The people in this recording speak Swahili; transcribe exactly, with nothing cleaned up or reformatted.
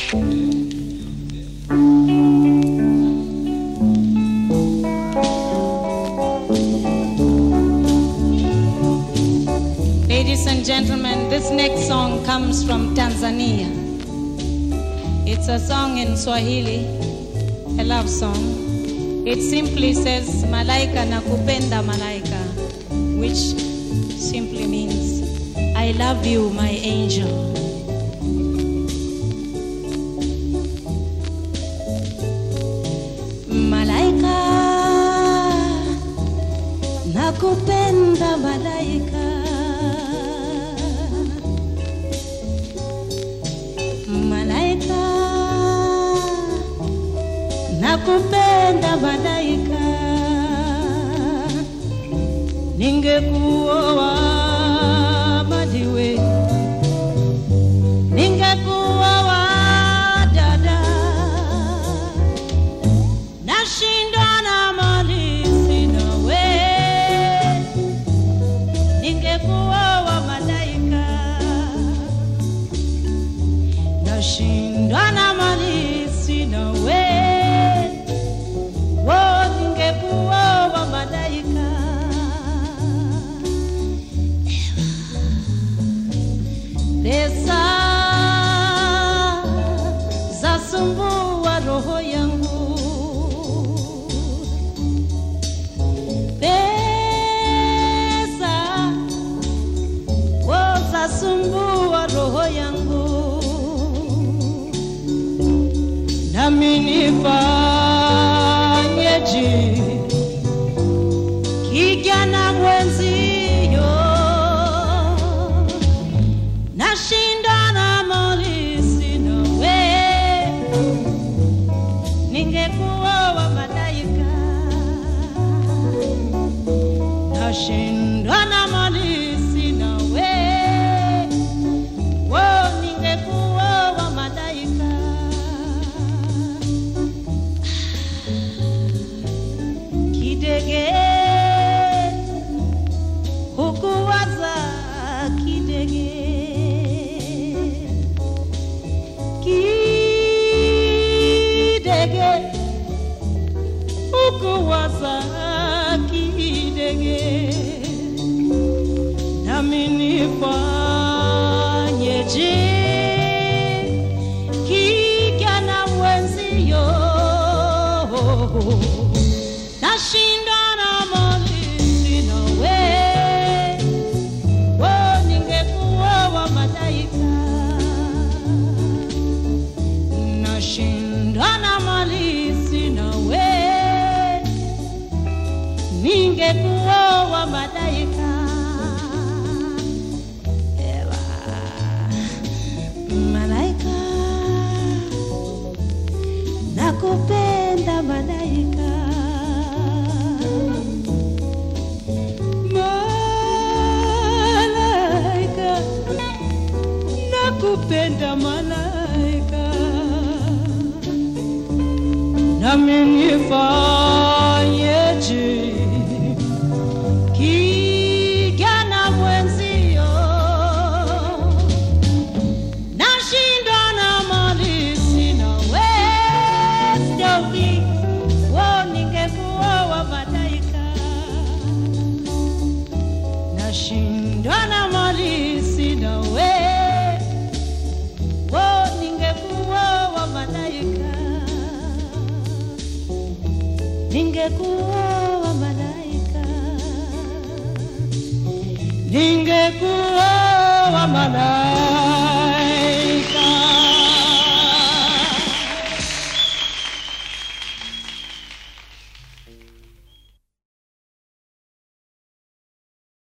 Ladies and gentlemen, this next song comes from Tanzania. It's a song in Swahili, a love song. It simply says, Malaika nakupenda malaika, which simply means, I love you, my angel. Malaika nakupenda malaika, malaika nakupenda malaika, ningekuoa madiwe, ningekuoa dada, nashindwa na mali sina we, ningekuoa malaika, nashindwa na mali sina we, wo ningekuoa malaika. Pesa zasumbua roho yangu, pesa wo zasumbua roho yangu, nami nifanyeje kijana mwenzio, nashinda na mali sina we, ningekuoa malaika, nashinda na mali sina we, wo ningekuoa malaika. Kidege hukuwaza kidege, kidege ukuwaza kidege, nami nifanyeje kijana mwenzio, nashinda na mali sina we, wo ningekuoa malaika, nashinda na mali sina we, ningekuoa malaika. Ewa malaika nakupenda malaika, malaika nakupenda malaika, nami nifanyeje kijana mwenzio, nashindwa na mali sina we, stoki wo ningekuoa malaika, nashindwa na mali sina we, wo ningekuoa malaika, ningekuoa malaika, ningekuoa malaika.